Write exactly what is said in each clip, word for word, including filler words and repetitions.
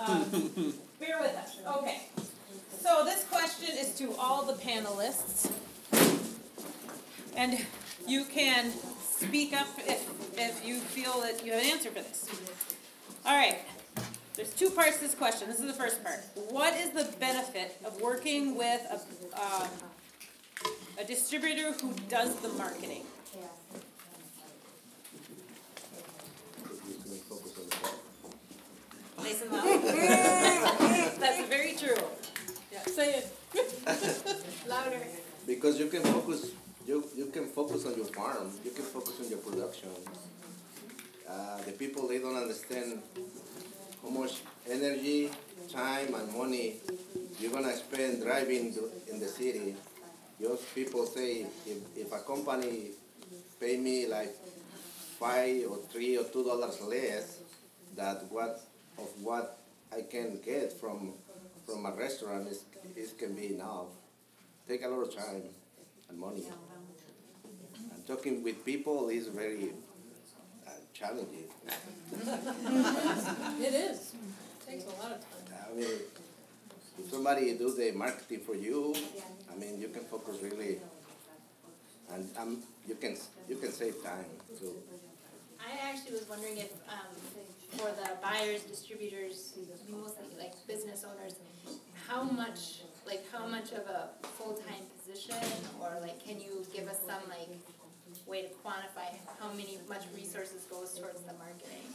Um, bear with us. Okay. So this question is to all the panelists. And you can speak up if, if you feel that you have an answer for this. All right. There's two parts to this question. This is the first part. What is the benefit of working with a, um, a distributor who does the marketing? Nice and loud. That's very true. Yeah, say it. Louder. Because you can focus, you you can focus on your farm. You can focus on your production. Uh, the people, they don't understand how much energy, time, and money you're gonna spend driving in the city. Just people say if if a company pay me like five or three or two dollars less, that what of what I can get from from a restaurant is is can be enough. Take a lot of time and money. And talking with people is very uh, challenging. It is. It takes a lot of time. I mean, if somebody do the marketing for you, I mean, you can focus really, and um, you can you can save time too. I actually was wondering if um, for the buyers, distributors, mostly like business owners, how much, like how much of a full-time position, or like can you give us some like way to quantify how many much resources goes towards the marketing?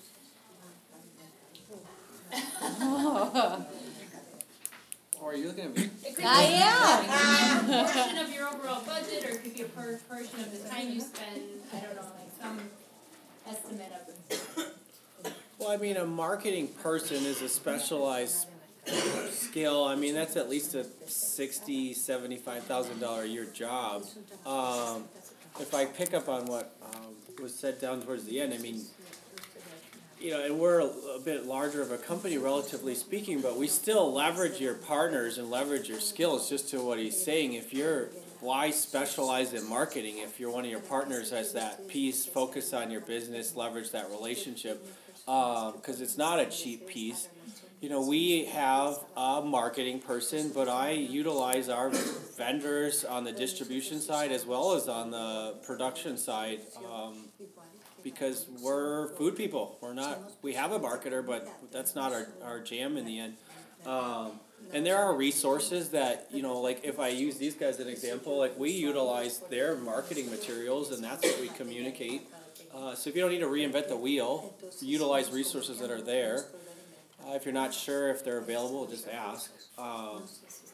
Or are you looking at me? It could I be am. a portion of your overall budget, or it could be a per portion of the time you spend. I don't know, like some estimate of it. Well, I mean, a marketing person is a specialized skill. I mean, that's at least a sixty, seventy-five thousand dollar a year job. Um, if I pick up on what um, was said down towards the end, I mean, you know, and we're a, a bit larger of a company, relatively speaking, but we still leverage your partners and leverage your skills. Just to what he's saying, if you're why specialize in marketing? If you're one of your partners has that piece, focus on your business, leverage that relationship, because um, it's not a cheap piece. You know, we have a marketing person, but I utilize our vendors on the distribution side as well as on the production side, um, because we're food people. We're not. We have a marketer, but that's not our our jam in the end. Um, and there are resources that, you know, like if I use these guys as an example, like we utilize their marketing materials, and that's what we communicate. Uh, so if you don't need to reinvent the wheel, utilize resources that are there. Uh, if you're not sure if they're available, just ask. Um,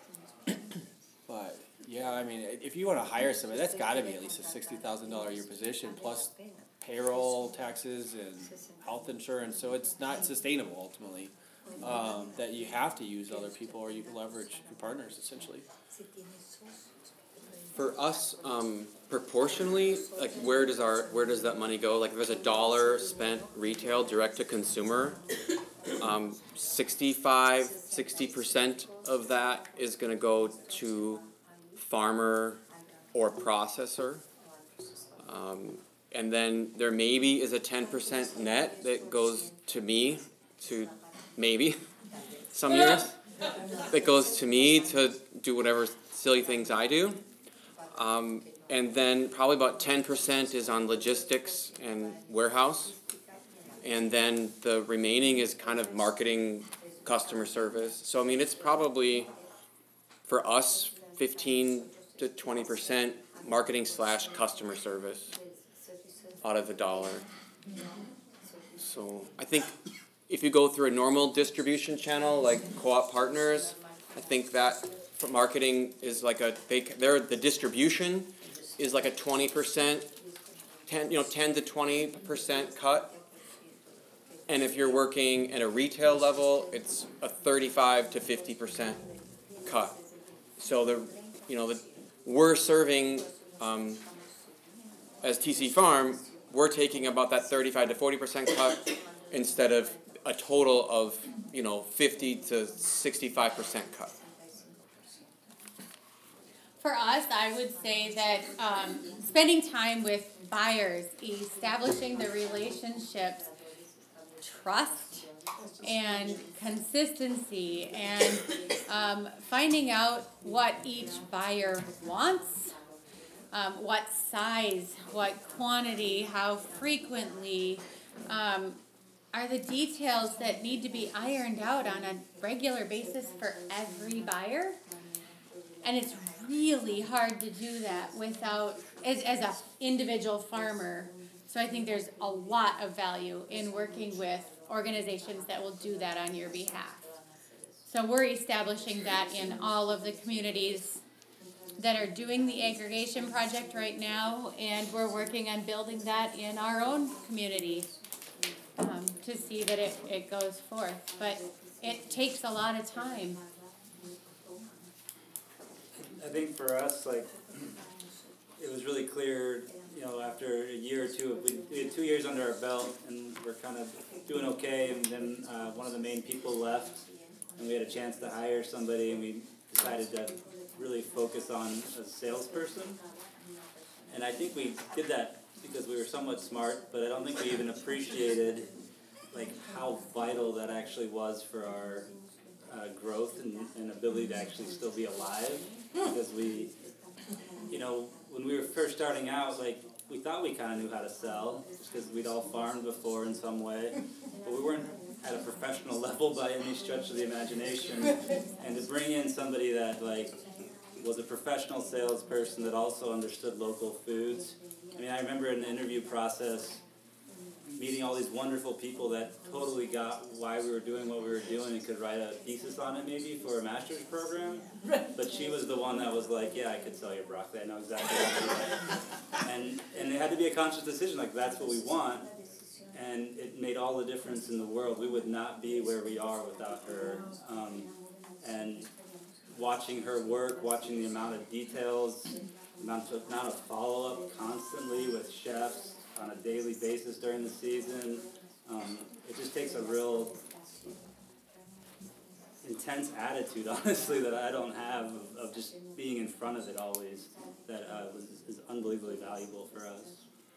but yeah, I mean, if you want to hire somebody, that's got to be at least a sixty thousand dollar a year position plus payroll, taxes, and health insurance. So it's not sustainable ultimately. Um, that you have to use other people, or you can leverage your partners essentially. For us, um, proportionally, like where does our where does that money go? Like if there's a dollar spent retail direct to consumer, um, sixty-five, sixty percent of that is going to go to farmer or processor. Um, and then there maybe is a ten percent net that goes to me, to maybe some years, that goes to me to do whatever silly things I do. Um, and then probably about ten percent is on logistics and warehouse. And then the remaining is kind of marketing, customer service. So, I mean, it's probably, for us, fifteen to twenty percent marketing slash customer service out of the dollar. So, I think if you go through a normal distribution channel like Co-op Partners, I think that for marketing is like a, they, they're, the distribution is like a twenty percent, ten, you know, ten to twenty percent cut. And if you're working at a retail level, it's a thirty-five to fifty percent cut. So the, you know, the, we're serving, um, as T C Farm, we're taking about that thirty-five to forty percent cut instead of a total of, you know, fifty to sixty-five percent cut. For us, I would say that um, spending time with buyers, establishing the relationships, trust and consistency and um, finding out what each buyer wants, um, what size, what quantity, how frequently, um, are the details that need to be ironed out on a regular basis for every buyer. And it's really hard to do that without, as, as a individual farmer. So I think there's a lot of value in working with organizations that will do that on your behalf. So we're establishing that in all of the communities that are doing the aggregation project right now, and we're working on building that in our own community um, to see that it, it goes forth. But it takes a lot of time. I think for us, like, it was really clear, you know, after a year or two, we, we had two years under our belt, and we're kind of doing okay, and then uh, one of the main people left, and we had a chance to hire somebody, and we decided to really focus on a salesperson. And I think we did that because we were somewhat smart, but I don't think we even appreciated, like, how vital that actually was for our uh, growth and, and ability to actually still be alive. Because we, you know, when we were first starting out, like, we thought we kind of knew how to sell, just because we'd all farmed before in some way, but we weren't at a professional level by any stretch of the imagination. And to bring in somebody that, like, was a professional salesperson that also understood local foods. I mean, I remember in the interview process meeting all these wonderful people that totally got why we were doing what we were doing and could write a thesis on it maybe for a master's program. But she was the one that was like, yeah, I could sell you broccoli. I know exactly what to do. And, and it had to be a conscious decision, like, that's what we want. And it made all the difference in the world. We would not be where we are without her. Um, and watching her work, watching the amount of details, the amount of, amount of follow-up constantly with chefs on a daily basis during the season, um, it just takes a real intense attitude, honestly, that I don't have of, of just being in front of it always, that uh, was, is unbelievably valuable for us.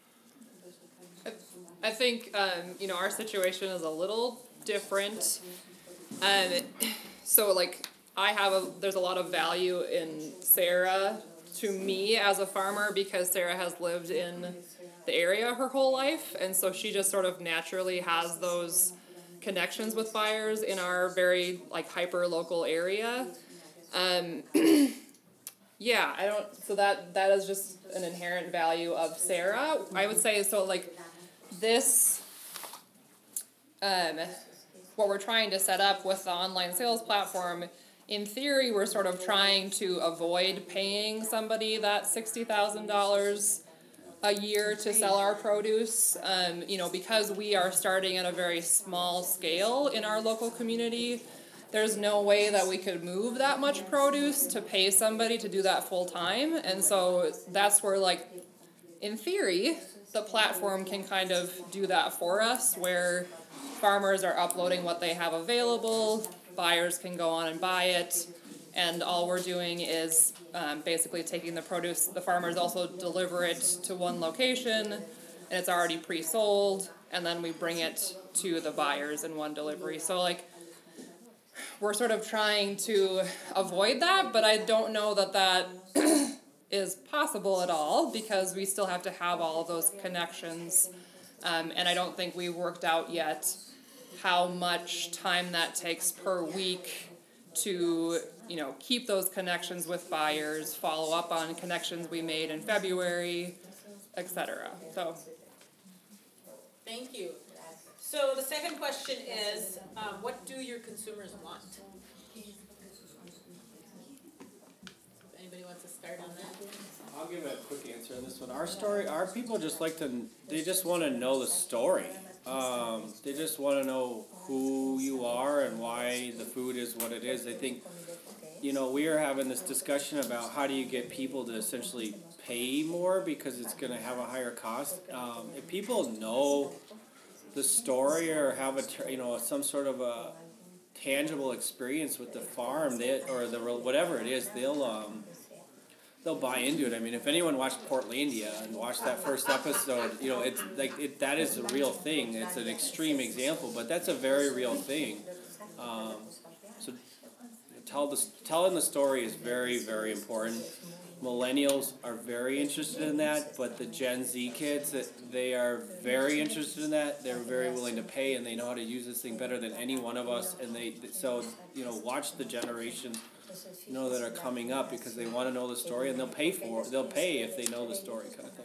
I think, um, you know, our situation is a little different. Um, so, like, I have a, there's a lot of value in Sarah to me as a farmer because Sarah has lived in the area her whole life, and so she just sort of naturally has those connections with buyers in our very, like, hyper local area. Um, yeah, I don't, so that, that is just an inherent value of Sarah. I would say, so, like, this, um, what we're trying to set up with the online sales platform, in theory, we're sort of trying to avoid paying somebody that sixty thousand dollars a year to sell our produce, um, you know, because we are starting at a very small scale in our local community. There's no way that we could move that much produce to pay somebody to do that full time, and so that's where, like, in theory, the platform can kind of do that for us, where farmers are uploading what they have available, buyers can go on and buy it, and all we're doing is um, basically taking the produce. The farmers also deliver it to one location, and it's already pre-sold, and then we bring it to the buyers in one delivery. So, like, we're sort of trying to avoid that, but I don't know that that is possible at all, because we still have to have all of those connections, um, and I don't think we've worked out yet how much time that takes per week to, you know, keep those connections with buyers, follow up on connections we made in February, et cetera. So, Thank you. So the second question is, um, what do your consumers want? Anybody wants to start on that? I'll give a quick answer on this one. Our story, our people just like to, they just want to know the story. Um, they just want to know who you are and why the food is what it is. I think, you know, we are having this discussion about how do you get people to essentially pay more because it's going to have a higher cost. Um, if people know the story or have a, you know, some sort of a tangible experience with the farm, they, or the whatever it is, they'll um, they'll buy into it. I mean, if anyone watched Portlandia and watched that first episode, you know, it's like it, that is a real thing. It's an extreme example, but that's a very real thing. Um, so tell the telling the story is very, very important. Millennials are very interested in that, but the Gen Z kids, they are very interested in that. They're very willing to pay, and they know how to use this thing better than any one of us. And they, so you know, watch the generations, you know, that are coming up because they want to know the story, and they'll pay for it. They'll pay if they know the story, kind of thing.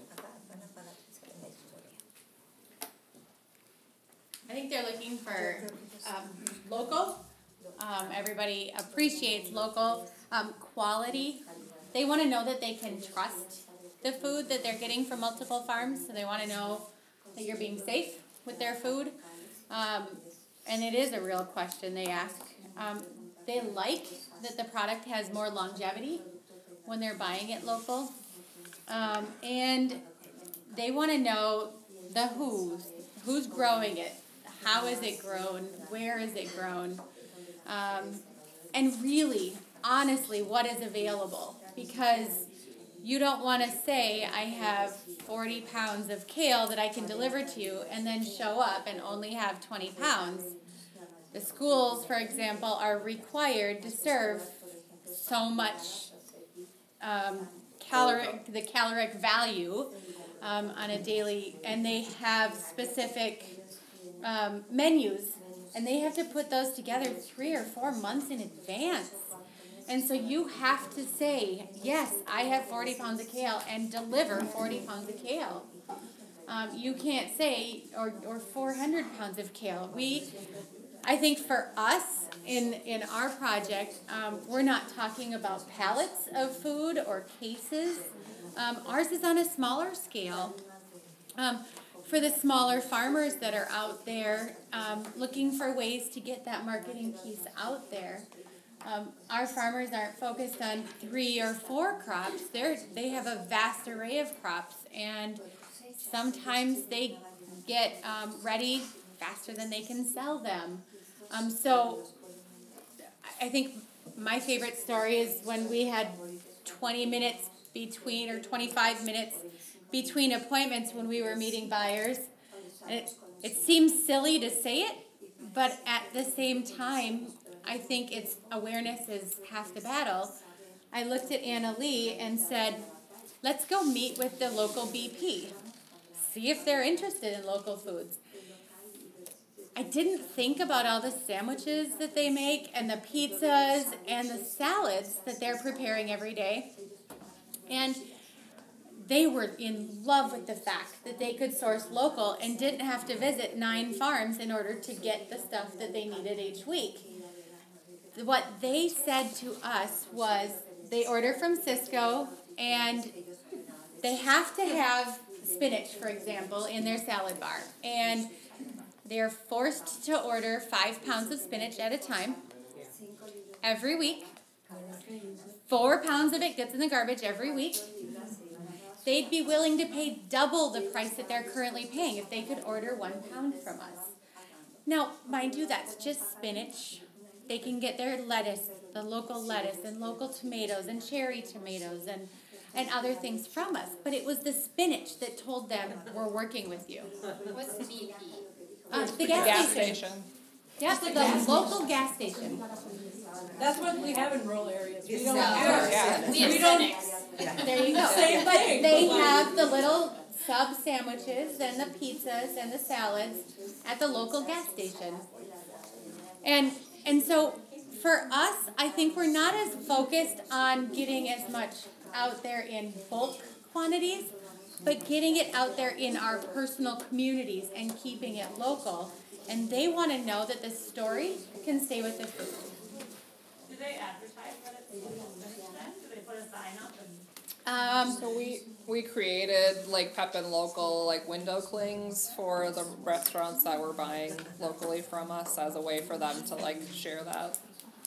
I think they're looking for um, local. Um, everybody appreciates local um, quality. They want to know that they can trust the food that they're getting from multiple farms. So they want to know that you're being safe with their food. Um, and it is a real question they ask. Um, they like that the product has more longevity when they're buying it local. Um, and they want to know the who's, who's growing it, how is it grown, where is it grown, um, and really, honestly, what is available. Because you don't want to say, I have forty pounds of kale that I can deliver to you, and then show up and only have twenty pounds. The schools, for example, are required to serve so much um, caloric, the caloric value um, on a daily, and they have specific um, menus, and they have to put those together three or four months in advance. And so you have to say, yes, I have forty pounds of kale, and deliver forty pounds of kale. Um, you can't say, or, or four hundred pounds of kale. We, I think for us, in, in our project, um, we're not talking about pallets of food or cases. Um, ours is on a smaller scale. Um, for the smaller farmers that are out there um, looking for ways to get that marketing piece out there. Um, our farmers aren't focused on three or four crops. They're, they have a vast array of crops, and sometimes they get um, ready faster than they can sell them. Um, so I think my favorite story is when we had twenty minutes between, or twenty-five minutes between appointments when we were meeting buyers. And it, it seems silly to say it, but at the same time, I think it's awareness is half the battle. I looked at Anna Lee and said, let's go meet with the local B P. See if they're interested in local foods. I didn't think about all the sandwiches that they make and the pizzas and the salads that they're preparing every day. And they were in love with the fact that they could source local and didn't have to visit nine farms in order to get the stuff that they needed each week. What they said to us was they order from Cisco, and they have to have spinach, for example, in their salad bar. And they're forced to order five pounds of spinach at a time every week. Four pounds of it gets in the garbage every week. They'd be willing to pay double the price that they're currently paying if they could order one pound from us. Now, mind you, that's just spinach. They can get their lettuce, the local lettuce, and local tomatoes, and cherry tomatoes, and, and other things from us. But it was the spinach that told them, we're working with you. What's the B P? Uh, the gas, Gas station. station. Yeah, so the local gas station. That's what we have in rural areas. We don't So, have. Yeah. we have We don't- Cinex. There you go. Same But thing. they have the little sub sandwiches and the pizzas and the salads at the local gas station. And and so for us, I think we're not as focused on getting as much out there in bulk quantities, but getting it out there in our personal communities and keeping it local. And they want to know that the story can stay with the food. Do they advertise that it's local spinach then? Do they put a sign up and? Um, So we we created like Pepin local like window clings for the restaurants that were buying locally from us as a way for them to like share that.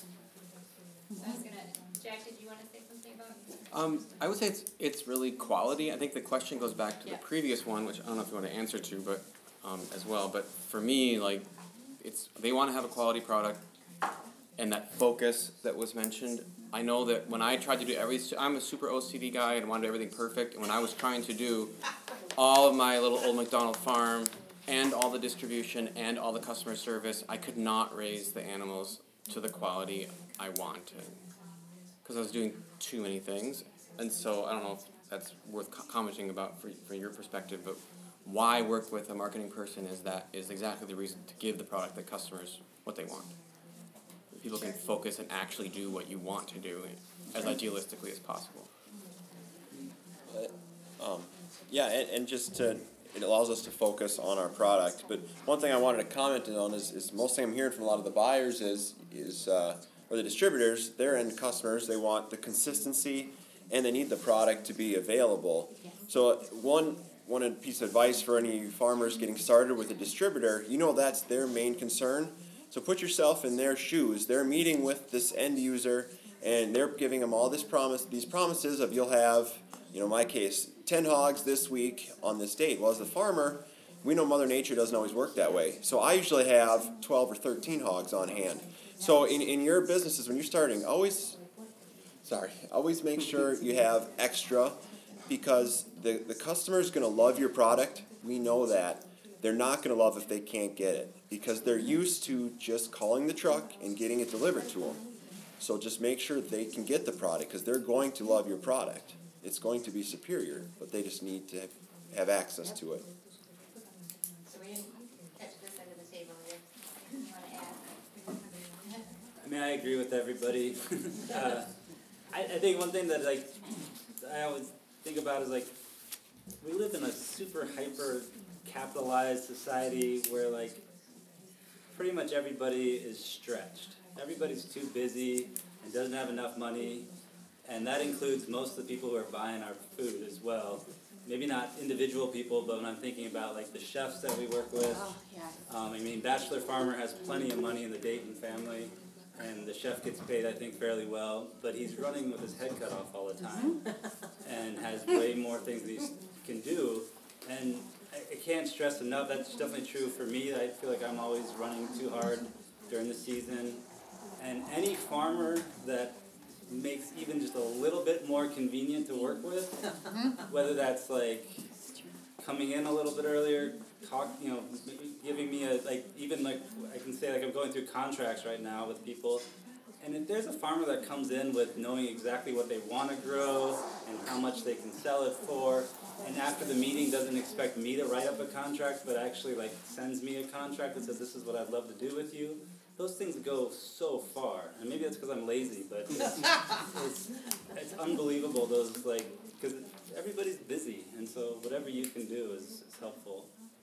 I was gonna, Jack, did you wanna say something about? Um, I would say it's it's really quality. I think the question goes back to Yeah. the previous one, which I don't know if you want to answer to, but um, as well. But for me, like, it's they want to have a quality product, and that focus that was mentioned. I know that when I tried to do every, I'm a super O C D guy and wanted everything perfect, and when I was trying to do all of my little Old MacDonald farm and all the distribution and all the customer service, I could not raise the animals to the quality I wanted because I was doing too many things. And so I don't know if that's worth co- commenting about for, for your perspective, but why work with a marketing person is that is exactly the reason to give the product the customers what they want. People can focus and actually do what you want to do as idealistically as possible. Um, yeah, and, and just to, it allows us to focus on our product. But one thing I wanted to comment on is, is most thing I'm hearing from a lot of the buyers is, is uh, or the distributors, their end customers, they want the consistency and they need the product to be available. So one one piece of advice for any farmers getting started with a distributor, you know that's their main concern. So put yourself in their shoes. They're meeting with this end user and they're giving them all this promise, these promises of you'll have, you know, in my case, ten hogs this week on this date. Well, as the farmer, we know Mother Nature doesn't always work that way. So I usually have twelve or thirteen hogs on hand. So in, in your businesses, when you're starting, always, sorry, always make sure you have extra because the, the customer's going to love your product. We know that. They're not going to love if they can't get it because they're used to just calling the truck and getting it delivered to them. So just make sure they can get the product because they're going to love your product. It's going to be superior, but they just need to have access to it. So we didn't catch this end of the table here. You want to add? I mean, I agree with everybody. uh, I, I think one thing that like I always think about is like we live in a super hyper capitalized society where like pretty much everybody is stretched. Everybody's too busy and doesn't have enough money, and that includes most of the people who are buying our food as well. Maybe not individual people, but when I'm thinking about like the chefs that we work with, Oh, yeah. um, I mean, Bachelor Farmer has plenty of money in the Dayton family, and the chef gets paid, I think, fairly well, but he's running with his head cut off all the time, and has way more things that he can do, and I, I can't stress enough, that's definitely true for me, I feel like I'm always running too hard during the season, and any farmer that makes even just a little bit more convenient to work with, whether that's like coming in a little bit earlier, talk, you know, giving me a, like, even like, I can say like I'm going through contracts right now with people, and if there's a farmer that comes in with knowing exactly what they want to grow and how much they can sell it for, and after the meeting doesn't expect me to write up a contract, but actually like sends me a contract that says this is what I'd love to do with you, those things go so far. And maybe that's because I'm lazy, but it's, it's, it's unbelievable, those like, because everybody's busy, and so whatever you can do is, is helpful.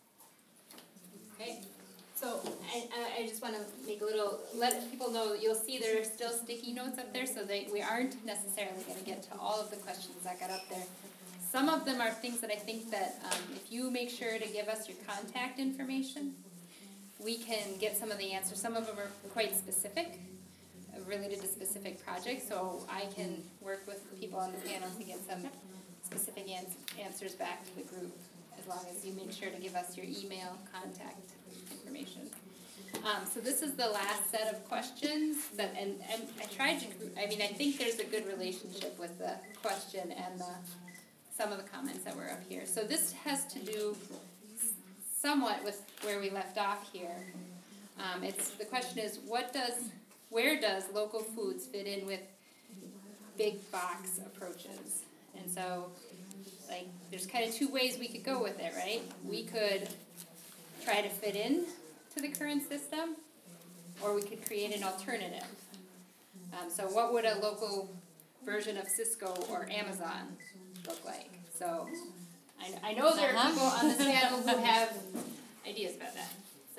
Okay, so I, I- I just want to make a little, let people know, you'll see there are still sticky notes up there, so they, we aren't necessarily going to get to all of the questions that got up there. Some of them are things that I think that um, if you make sure to give us your contact information, we can get some of the answers. Some of them are quite specific, uh, related to specific projects, so I can work with people on the panel to get some specific ans- answers back to the group, as long as you make sure to give us your email contact information. Um, so this is the last set of questions that, and, and I tried to, I mean, I think there's a good relationship with the question and the, some of the comments that were up here. So this has to do somewhat with where we left off here. Um, it's, the question is, what does, where does local foods fit in with big box approaches? And so, like, there's kind of two ways we could go with it, right? We could try to fit in to the current system, or we could create an alternative. Um, so what would a local version of Cisco or Amazon look like? So I, I know there are people on this panel who have ideas about that. So,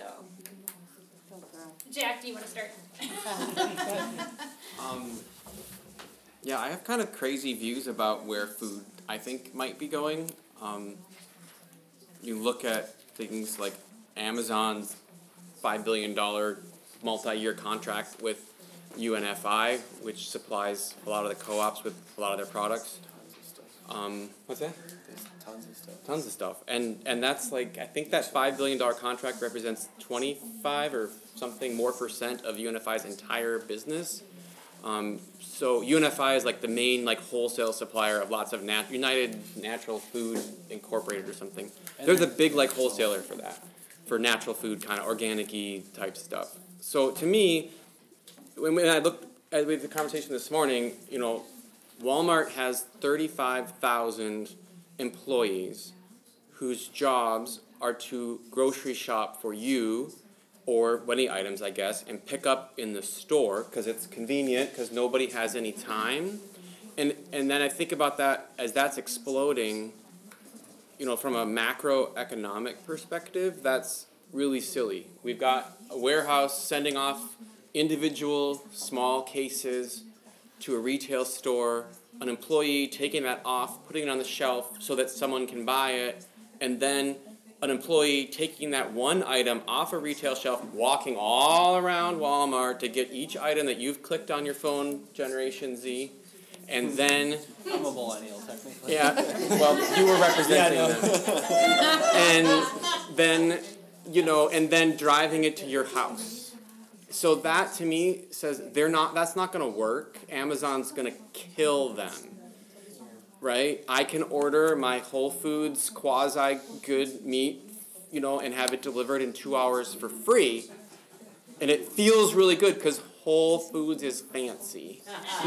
Jack, do you want to start? Um, yeah, I have kind of crazy views about where food I think might be going. Um, you look at things like Amazon's five billion dollars multi-year contract with U N F I, which supplies a lot of the co-ops with a lot of their products. Um, what's that? There's tons tons of stuff. Tons of stuff, and and that's like I think that five billion dollar contract represents twenty five or something more percent of U N F I's entire business. Um, so U N F I is like the main like wholesale supplier of lots of nat- United Natural Food Incorporated or something. They're the big like wholesaler for that, for natural food kind of organic-y type stuff. So to me, when, when I looked at with the conversation this morning, you know, Walmart has thirty-five thousand employees whose jobs are to grocery shop for you or many items, I guess, and pick up in the store because it's convenient because nobody has any time. And and then I think about that as that's exploding, you know, from a macroeconomic perspective, that's really silly. We've got a warehouse sending off individual small cases to a retail store, an employee taking that off, putting it on the shelf so that someone can buy it, and then an employee taking that one item off a retail shelf, walking all around Walmart to get each item that you've clicked on your phone, Generation Z, and then... I'm a millennial, technically. Yeah, well, you were representing Yeah, them. And then, you know, and then driving it to your house. So that, to me, says they're not. That's not going to work. Amazon's going to kill them. Right? I can order my Whole Foods quasi-good meat, you know, and have it delivered in two hours for free. And it feels really good because Whole Foods is fancy.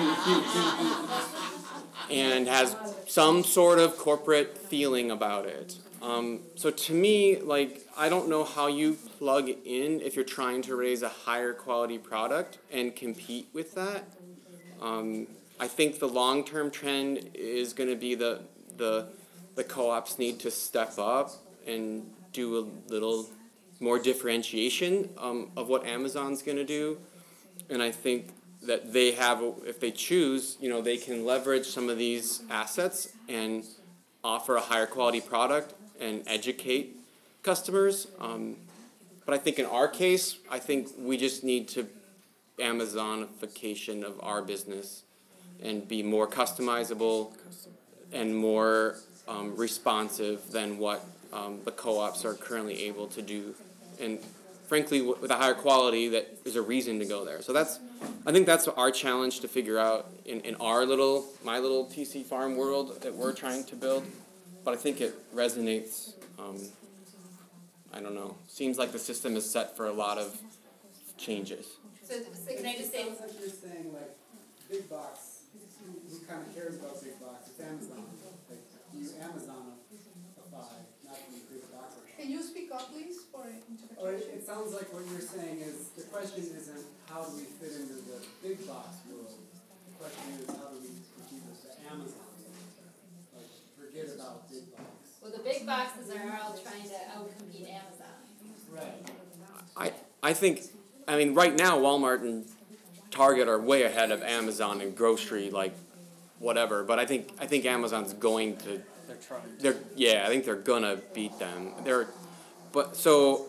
And has some sort of corporate feeling about it. Um, so to me, like, I don't know how you plug in if you're trying to raise a higher quality product and compete with that. Um, I think the long-term trend is going to be the the the co-ops need to step up and do a little more differentiation um, of what Amazon's going to do, and I think that they have, if they choose, you know, they can leverage some of these assets and offer a higher quality product and educate customers. Um, but I think in our case, I think we just need to Amazonification of our business and be more customizable and more um, responsive than what um, the co-ops are currently able to do. And frankly, w- with a higher quality, that is a reason to go there. So that's, I think that's our challenge to figure out in, in our little, my little T C Farm world that we're trying to build. But I think it resonates, um, I don't know, seems like the system is set for a lot of changes. So, so can I just say, Sounds like you're saying like big box, who kind of cares about big box? It's Amazon. Like you Amazonify, not the big box. Can you speak up, please, for Or it, interpretation? it sounds like what you're saying is the question isn't how do we fit into the big box world. The question is how do we compete with the Amazon? Like forget about big box. well, the big boxes are all trying to outcompete Amazon. Right. I, I think, I mean, right now, Walmart and Target are way ahead of Amazon in grocery, like, whatever. But I think I think Amazon's going to. They're trying. They're yeah. I think they're gonna beat them. They're, but so.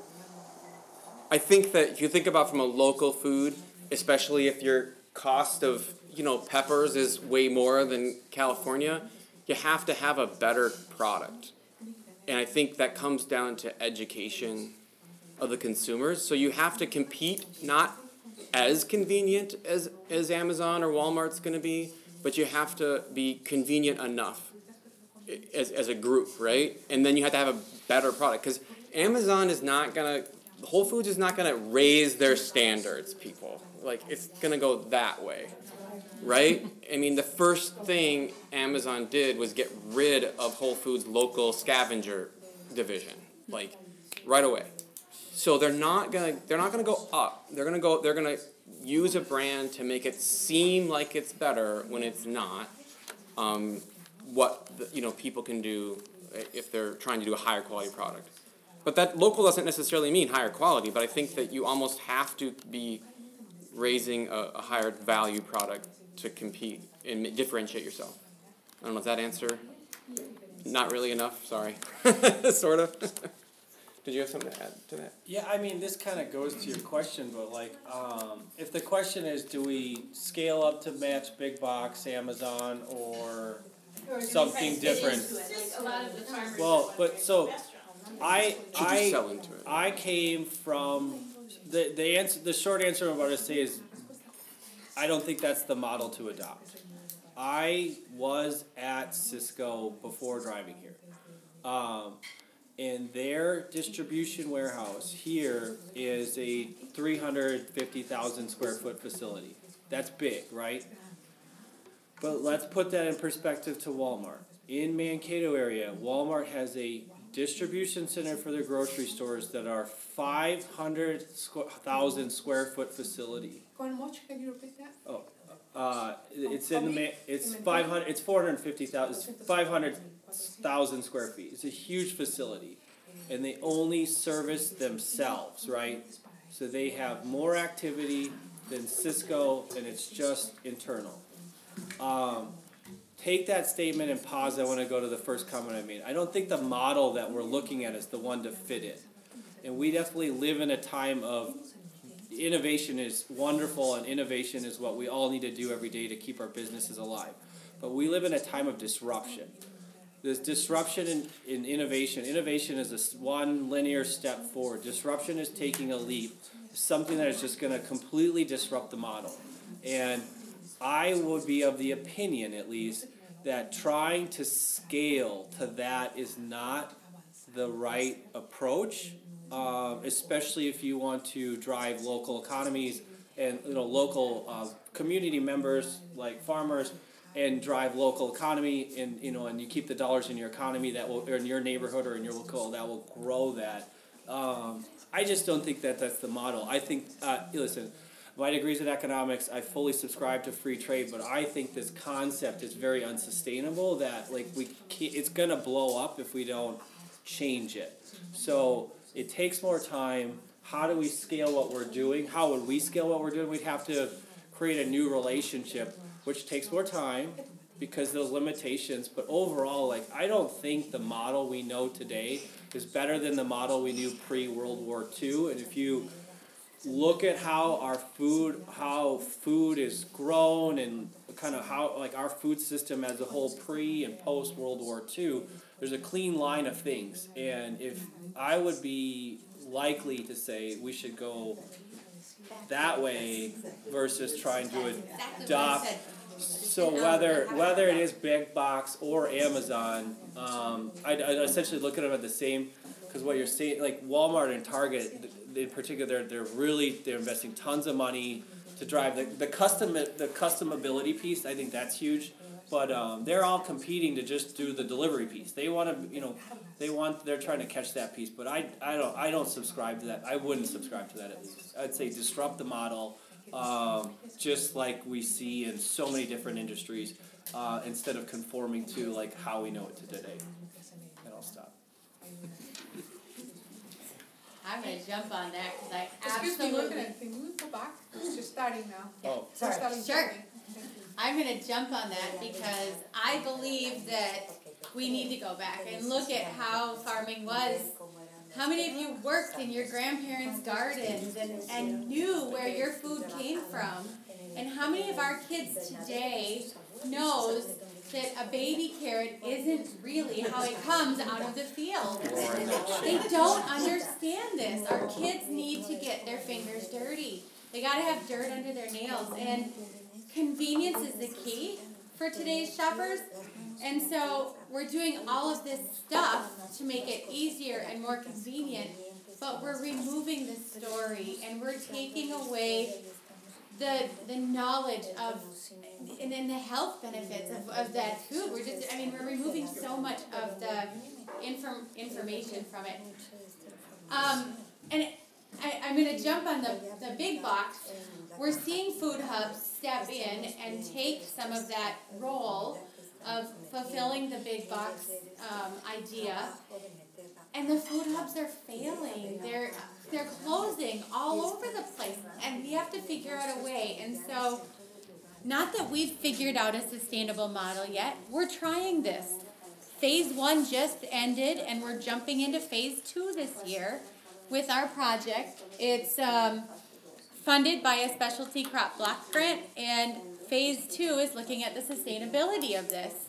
I think that if you think about from a local food, especially if your cost of you know peppers is way more than California, you have to have a better product, and I think that comes down to education of the consumers. So you have to compete not as convenient as, as Amazon or Walmart's going to be, but you have to be convenient enough as, as a group, right? And then you have to have a better product because Amazon is not going to, Whole Foods is not going to raise their standards, people. Like, it's going to go that way, right? I mean, the first thing Amazon did was get rid of Whole Foods' local scavenger division, like, right away. So they're not gonna they're not gonna go up. They're gonna go they're gonna use a brand to make it seem like it's better when it's not. Um, what the, you know people can do if they're trying to do a higher quality product. But that local doesn't necessarily mean higher quality. But I think that you almost have to be raising a, a higher value product to compete and differentiate yourself. I don't know if that answer. Not really enough. Sorry. Sort of. Did you have something to add to that? Yeah, I mean, this kind of goes to your question, but like, um, if the question is, do we scale up to match big box, Amazon, or Or do they something try to fit different. into it? Like a lot of the farmers. Well, but so I Should just I sell into it. I came from the the answer. The short answer I'm about to say is I don't think that's the model to adopt. I was at Cisco before driving here, um, and their distribution warehouse here is a three hundred fifty thousand square foot facility. That's big, right? But let's put that in perspective to Walmart. In Mankato area, Walmart has a distribution center for their grocery stores that are five hundred thousand square foot facility. How much? Can you repeat that? Oh, uh, it's in the, ma- it's five hundred, it's four hundred fifty thousand, it's five hundred thousand square feet. It's a huge facility. And they only service themselves, right? So they have more activity than Cisco, and it's just internal. Um, take that statement and pause. I want to go to the first comment I made. I don't think the model that we're looking at is the one to fit it. And we definitely live in a time of innovation is wonderful, and innovation is what we all need to do every day to keep our businesses alive. But we live in a time of disruption. This disruption in, in innovation, innovation is a s- one linear step forward. Disruption is taking a leap, something that is just going to completely disrupt the model. And I would be of the opinion, at least, that trying to scale to that is not the right approach, uh, especially if you want to drive local economies and you know local uh, community members like farmers, and drive local economy, and you know, and you keep the dollars in your economy that will, or in your neighborhood or in your local, that will grow that. Um, I just don't think that that's the model. I think, uh, listen. My degree's in economics. I fully subscribe to free trade, but I think this concept is very unsustainable. That like we, can't, it's gonna blow up if we don't change it. So it takes more time. How do we scale what we're doing? How would we scale what we're doing? We'd have to create a new relationship, which takes more time because of those limitations. But overall, like I don't think the model we know today is better than the model we knew pre-World War Two. And if you look at how our food, how food is grown, and kind of how like our food system as a whole pre and post World War Two, there's a clean line of things. And if I would be likely to say we should go that way versus trying to adopt. So whether whether it is big box or Amazon, um, I I essentially look at them at the same. Because what you're saying, like Walmart and Target in particular, they're, they're really they're investing tons of money to drive the the custom the customability piece. I think that's huge, but um, they're all competing to just do the delivery piece. They want to, you know, they want they're trying to catch that piece. But I I don't I don't subscribe to that. I wouldn't subscribe to that at least. I'd say disrupt the model, um, just like we see in so many different industries, uh, instead of conforming to like how we know it today. And I'll stop. I'm gonna jump on that because I Excuse me, absolutely. one minute, can we go back? It's just starting now. Oh. We're starting Sure. talking. Thank you. I'm gonna jump on that because I believe that we need to go back and look at how farming was. How many of you worked in your grandparents' gardens and, and knew where your food came from? And how many of our kids today knows that a baby carrot isn't really how it comes out of the field? They don't understand this. Our kids need to get their fingers dirty. They gotta have dirt under their nails. And convenience is the key for today's shoppers. And so we're doing all of this stuff to make it easier and more convenient, but we're removing the story and we're taking away the the knowledge of and then the health benefits of, of that food. We're just I mean we're removing so much of the inform, information from it. Um, and I, I'm gonna jump on the, the big box. We're seeing food hubs step in and take some of that role of fulfilling the big box um, idea. And the food hubs are failing. They're they're closing all over the place. And we have to figure out a way. And so, not that we've figured out a sustainable model yet. We're trying this. Phase one just ended, and we're jumping into phase two this year with our project. It's um, funded by a specialty crop block grant, and phase two is looking at the sustainability of this.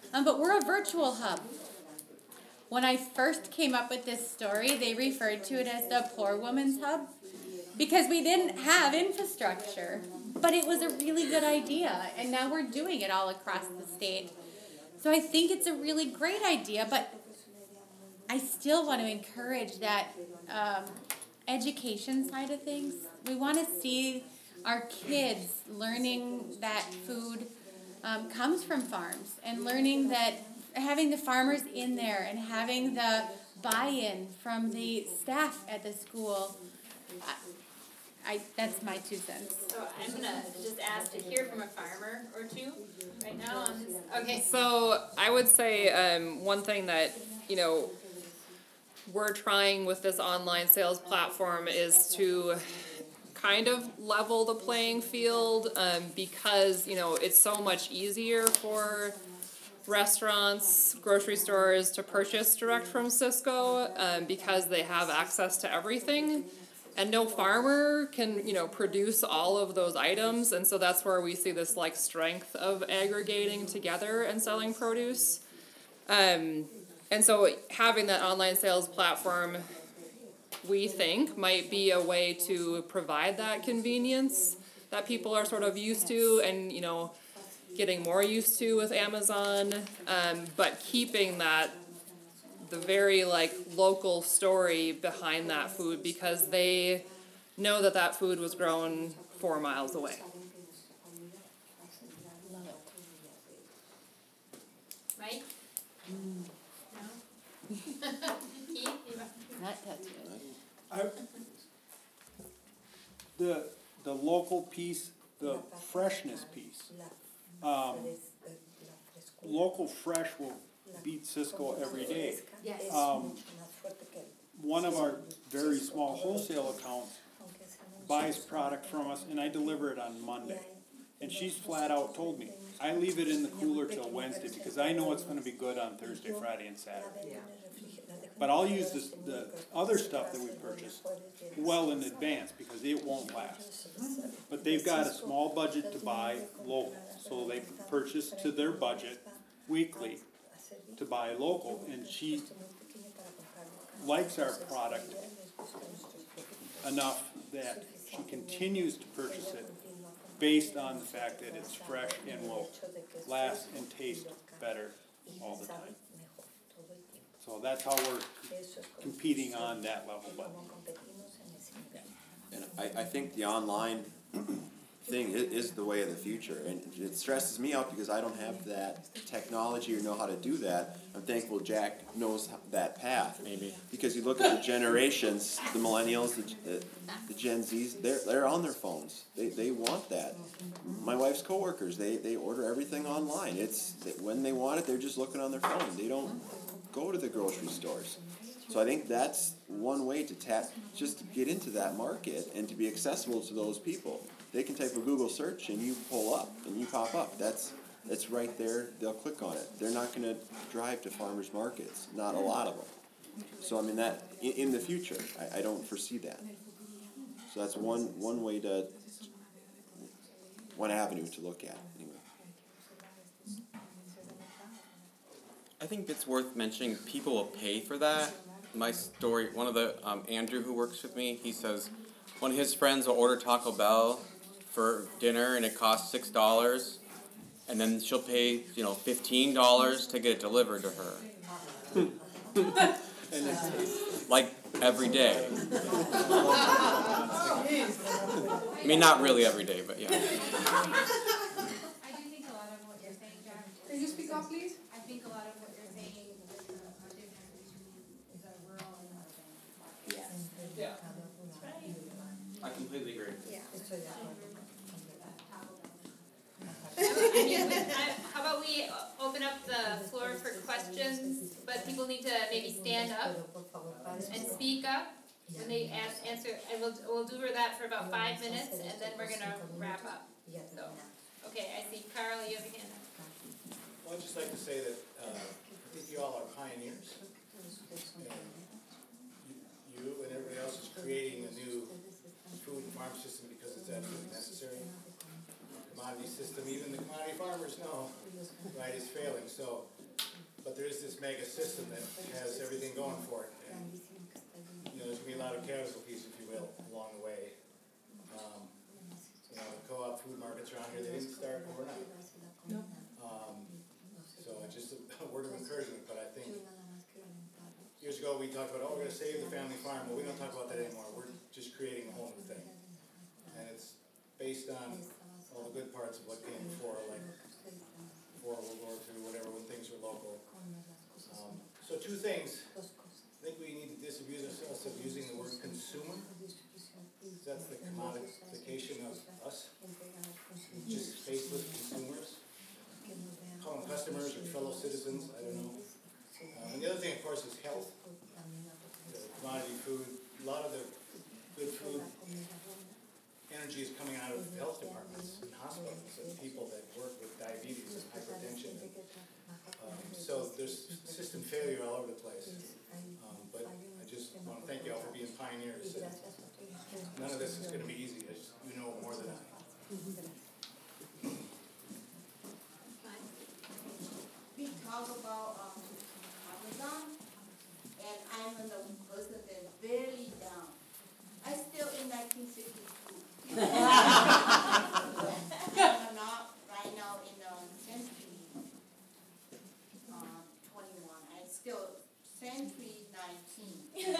Um, but we're a virtual hub. When I first came up with this story, they referred to it as the Poor Woman's Hub because we didn't have infrastructure. But it was a really good idea, and now we're doing it all across the state. So I think it's a really great idea, but I still want to encourage that um, education side of things. We want to see our kids learning that food um, comes from farms and learning that having the farmers in there and having the buy-in from the staff at the school. I, I that's my two cents. So I'm gonna just ask to hear from a farmer or two right now on this. Okay. So I would say um, one thing that, you know, we're trying with this online sales platform is to kind of level the playing field um, because, you know, it's so much easier for restaurants, grocery stores to purchase direct from Cisco um, because they have access to everything. And no farmer can, you know, produce all of those items. And so that's where we see this, like, strength of aggregating together and selling produce. Um, and so having that online sales platform, we think, might be a way to provide that convenience that people are sort of used to and, you know, getting more used to with Amazon, um, but keeping that, the very, like, local story behind that food because they know that that food was grown four miles away. Mike? No? Keith? You- Not touching it. I, the, the local piece, the freshness piece. Um, local fresh will beat Cisco every day. Yes. Um, one of our very small wholesale accounts buys product from us and I deliver it on Monday. And she's flat out told me, I leave it in the cooler till Wednesday because I know it's gonna be good on Thursday, Friday, and Saturday. But I'll use this, the other stuff that we purchase well in advance because it won't last. But they've got a small budget to buy local, so they purchase to their budget weekly to buy local, and she likes our product enough that she continues to purchase it based on the fact that it's fresh and will last and taste better all the time. So that's how we're competing on that level. But And I, I think the online thing is, is the way of the future, and it stresses me out because I don't have that technology or know how to do that. I'm thankful Jack knows that path. Maybe. Because you look at the generations, the millennials, the, the, the Gen Zs, they're, they're on their phones. They, they want that. My wife's coworkers, they, they order everything online. It's when they want it, they're just looking on their phone. They don't go to the grocery stores. So I think that's one way to tap, just to get into that market and to be accessible to those people. They can type a Google search and you pull up and you pop up. That's it's right there. They'll click on it. They're not going to drive to farmers markets. Not a lot of them. So I mean that in, in the future, I, I don't foresee that. So that's one one way to one avenue to look at anyway. I think it's worth mentioning people will pay for that. My story, one of the, um, Andrew who works with me, he says one of his friends will order Taco Bell for dinner and it costs six dollars, and then she'll pay, you know, fifteen dollars to get it delivered to her. Like every day. I mean, not really every day, but yeah. I do think a lot of what you're saying, Jack. Can you speak up, please? I think a lot of what you're saying is a difference between the rural and the urban. Yes. Yeah. I completely agree. Yeah. I mean, I- how about we open up the floor for questions, but people need to maybe stand up and speak up when they ask, answer, and we'll, we'll do that for about five minutes, and then we're gonna wrap up. So, okay, I see Carl, you have a hand up. Well, I'd just like to say that, uh, I think you all are pioneers. And you, you and everybody else is creating a new food and farm system because it's absolutely necessary. Commodity system, even the commodity farmers know, right, is failing. So but there is this mega system that has everything going for it. And, you know, there's gonna be a lot of casualties, if you will, along the way. Um, you know, the co-op food markets around here, they didn't start overnight. Um, so it's just a word of encouragement, but I think years ago we talked about, oh, we're gonna save the family farm. Well, we don't talk about that anymore. We're just creating a whole new thing. And it's based on all the good parts of what came before, like before World War Two, whatever, when things were local. Um, so two things. I think we need to disabuse ourselves of using the word consumer. That's the commodification of us. Just faceless consumers. Call them customers or fellow citizens, I don't know. Um, and the other thing, of course, is health. The commodity food, a lot of the good food energy is coming out of health departments and hospitals and people that work with diabetes and hypertension. And, um, so there's system failure all over the place. Um, but I just want to thank you all for being pioneers. And none of this is going to be easy. I just, you know more than I. We talk about um, Amazon, and I'm a person that's very down. I still in nineteen sixty-two. I'm not right now in the century uh, twenty-one. I still century nineteen.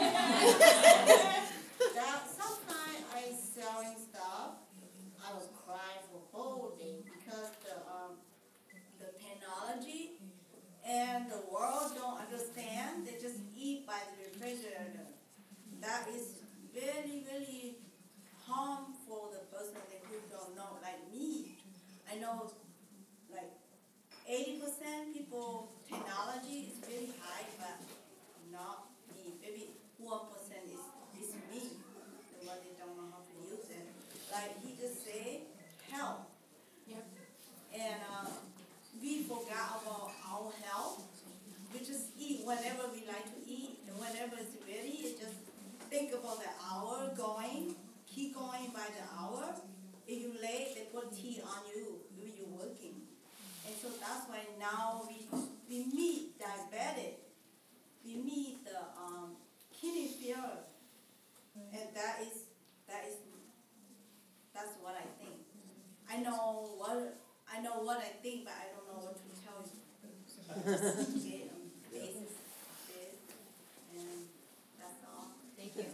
That sometimes I selling stuff. I was crying for whole day because the um the technology and the world don't understand. They just eat by the refrigerator. That is very, very harmful for the person that who don't know, like me. I know like eighty percent people technology is very high, but not me. Maybe one percent is, is me, the one they don't know how to use it. Like he just say health. Yep. And uh, we forgot about our health. We just eat whenever we like to eat, and whenever it's ready, it just think about the hour going, keep going by the hour. If you late, they put tea on you when you're working. And so that's why now we we meet diabetic, we meet the um, kidney failure, and that is that is that's what I think. I know what I know what I think, but I don't know what to tell you. Okay, um, this is this, and that's all. Thank you.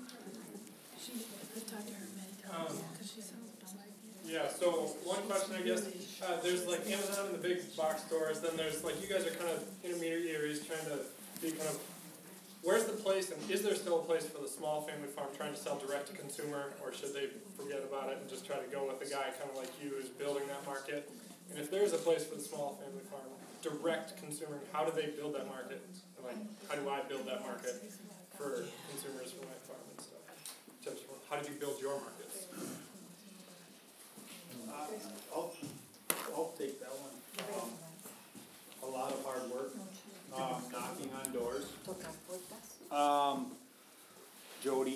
Um, yeah, so one question, I guess, uh, there's like Amazon and the big box stores, then there's like, you guys are kind of intermediaries trying to be kind of, where's the place, and is there still a place for the small family farm trying to sell direct to consumer, or should they forget about it and just try to go with a guy kind of like you who's building that market? And if there's a place for the small family farm, direct consumer, how do they build that market? And like, how do I build that market for consumers for my farm and stuff? Just, how did you build your markets? Uh, I'll, I'll take that one. Um, a lot of hard work, um, knocking on doors. Um, Jody.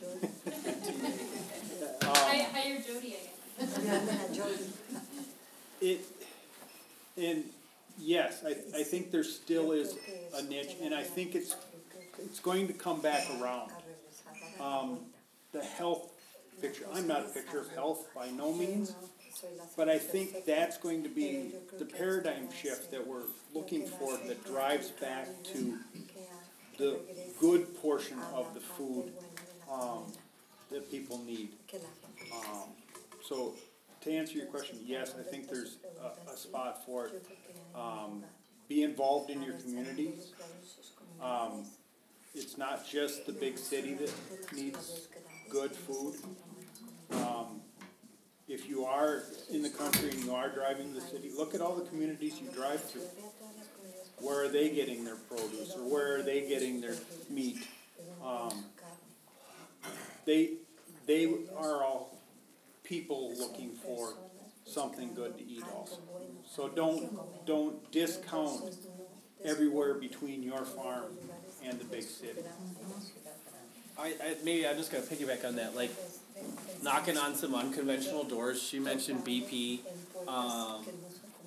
um, Hire Jody again. It, and yes, I, I think there still is a niche, and I think it's, it's going to come back around. Um, the health picture, I'm not a picture of health by no means, but I think that's going to be the paradigm shift that we're looking for that drives back to the good portion of the food um, that people need. Um, so to answer your question, yes, I think there's a, a spot for it. Um, be involved in your community. Um, it's not just the big city that needs good food. Um, if you are in the country and you are driving the city, look at all the communities you drive through. Where are they getting their produce, or where are they getting their meat? Um, they they are all people looking for something good to eat also. So don't don't discount everywhere between your farm and the big city. I, I maybe I'm just gonna piggyback on that, like knocking on some unconventional doors. She mentioned B P. Um,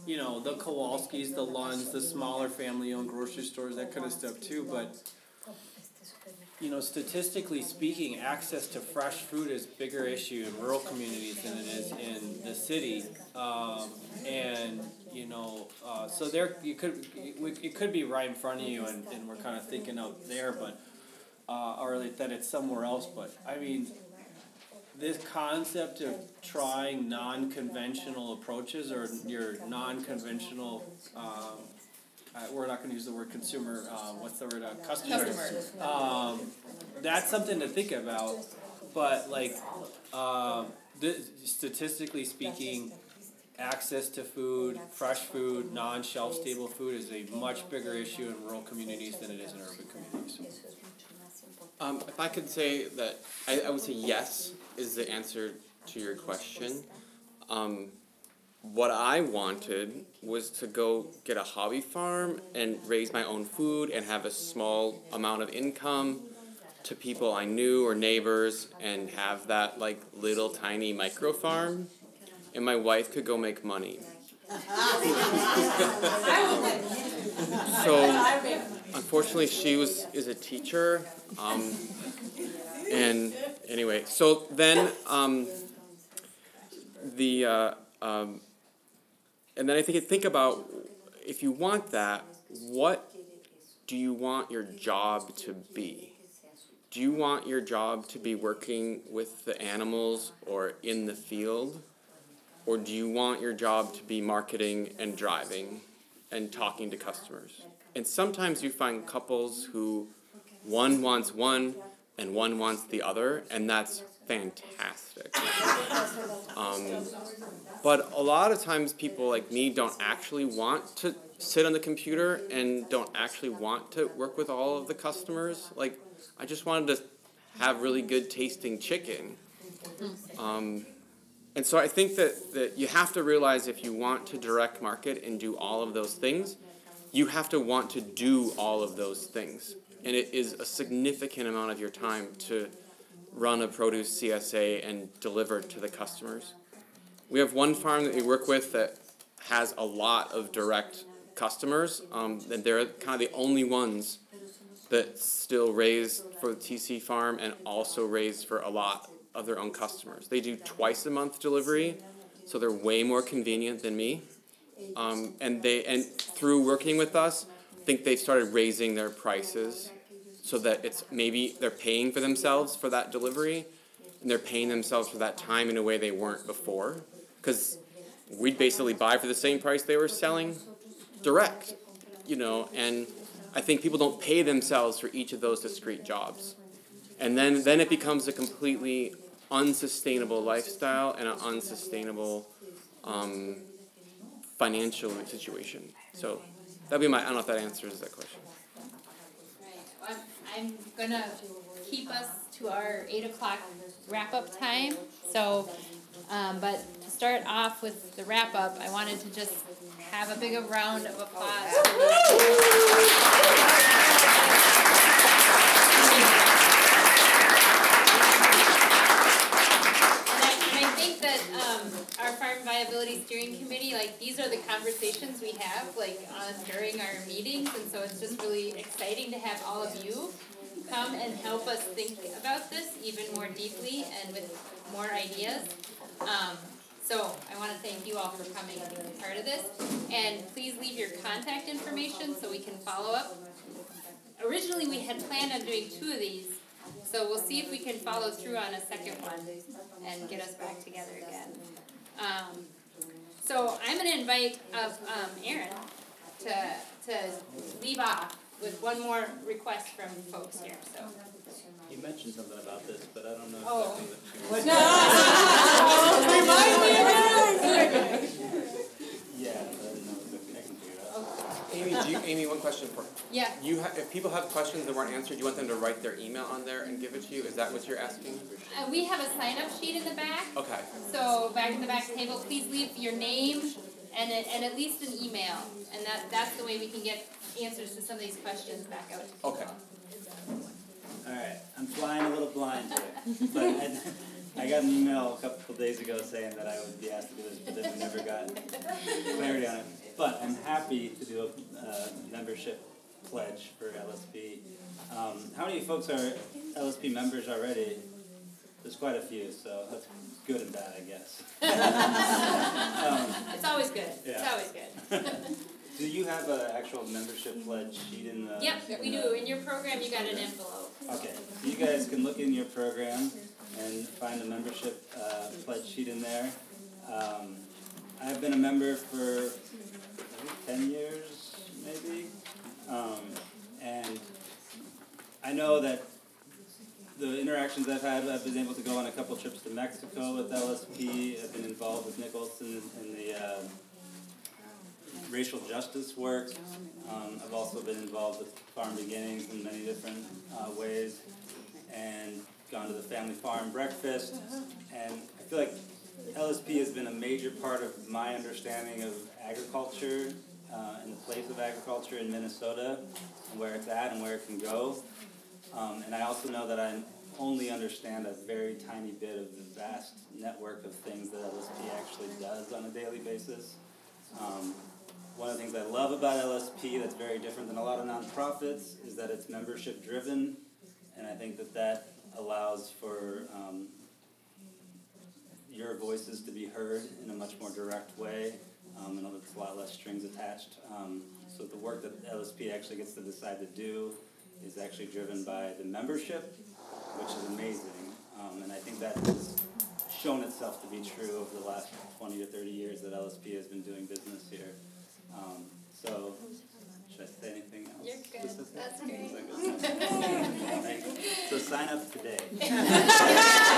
you know, the Kowalskis, the Lunds, the smaller family-owned grocery stores, that kind of stuff too, but, you know, statistically speaking, access to fresh food is a bigger issue in rural communities than it is in the city. Um, and, you know, uh, so there, you could, it could be right in front of you, and, and we're kind of thinking out there, but, uh, or that it's somewhere else, but, I mean, this concept of trying non-conventional approaches or your non-conventional, um, uh, we're not going to use the word consumer, uh, what's the word, uh, customers. Customers. Um, that's something to think about, but like, um, th- statistically speaking, access to food, fresh food, non-shelf stable food is a much bigger issue in rural communities than it is in urban communities. Um, if I could say that, I, I would say yes is the answer to your question. Um, what I wanted was to go get a hobby farm and raise my own food and have a small amount of income to people I knew or neighbors and have that like little tiny micro farm, and my wife could go make money. So unfortunately she was is a teacher, um, and anyway, so then um, the uh, um, and then I think think about, if you want that, what do you want your job to be? Do you want your job to be working with the animals or in the field? Or do you want your job to be marketing and driving and talking to customers? And sometimes you find couples who one wants one and one wants the other, and that's fantastic. Um, but a lot of times people like me don't actually want to sit on the computer and don't actually want to work with all of the customers. Like, I just wanted to have really good tasting chicken. Um, and so I think that, that you have to realize, if you want to direct market and do all of those things, you have to want to do all of those things. And it is a significant amount of your time to run a produce C S A and deliver to the customers. We have one farm that we work with that has a lot of direct customers, um, and they're kind of the only ones that still raise for the T C farm and also raise for a lot of their own customers. They do twice a month delivery, so they're way more convenient than me. Um, and they and through working with us, I think they've started raising their prices so that it's maybe they're paying for themselves for that delivery, and they're paying themselves for that time in a way they weren't before. Because we'd basically buy for the same price they were selling direct, you know, and I think people don't pay themselves for each of those discrete jobs. And then, then it becomes a completely unsustainable lifestyle and an unsustainable um, financial situation. So that'd be my, I don't know if that answers that question. Right. Well, I'm gonna keep us to our eight o'clock wrap-up time. So, um, but to start off with the wrap-up, I wanted to just have a big round of applause. Our Farm Viability Steering Committee, like, these are the conversations we have, like, on during our meetings, and so it's just really exciting to have all of you come and help us think about this even more deeply and with more ideas. Um, so I want to thank you all for coming and being part of this, and please leave your contact information so we can follow up. Originally, we had planned on doing two of these, so we'll see if we can follow through on a second one and get us back together again. Um, so I'm going to invite up um, Aaron to to leave off with one more request from folks here. So you mentioned something about this, but I don't know oh. exactly what No! Remind me Yeah, but I didn't know if I can figure it out. Amy, do you, Amy, one question for yeah. you. Ha- if people have questions that weren't answered, do you want them to write their email on there and give it to you? Is that what you're asking? Uh, we have a sign-up sheet in the back. Okay. So back in the back table, please leave your name and a, and at least an email, and that that's the way we can get answers to some of these questions back out to people. Okay. All right, I'm flying a little blind here, but I, I got an email a couple days ago saying that I would be asked to do this, but then we never got clarity on it. But I'm happy to do a uh, membership pledge for L S P. Um, how many folks are L S P members already? There's quite a few, so that's good and bad, I guess. um, It's always good. Yeah. It's always good. Do you have an actual membership pledge sheet in the? Yep, we in do. the- In your program, you got an envelope. Okay, so you guys can look in your program and find a membership uh, pledge sheet in there. Um, I've been a member for maybe ten years, maybe, um, and I know that the interactions I've had, I've been able to go on a couple trips to Mexico with L S P. I've been involved with Nicholson in the uh, racial justice work. Um, I've also been involved with Farm Beginnings in many different uh, ways, and gone to the family farm breakfast. And I feel like L S P has been a major part of my understanding of agriculture uh, and the place of agriculture in Minnesota, and where it's at and where it can go. Um, and I also know that I only understand a very tiny bit of the vast network of things that L S P actually does on a daily basis. Um, one of the things I love about L S P that's very different than a lot of nonprofits is that it's membership driven, and I think that that allows for um, your voices to be heard in a much more direct way, um, and it's a lot less strings attached. Um, so the work that L S P actually gets to decide to do is actually driven by the membership, which is amazing. Um, and I think that has shown itself to be true over the last twenty to thirty years that L S P has been doing business here. Um, so, should I say anything else? You're good. specific? That's great. Thanks. So sign up today.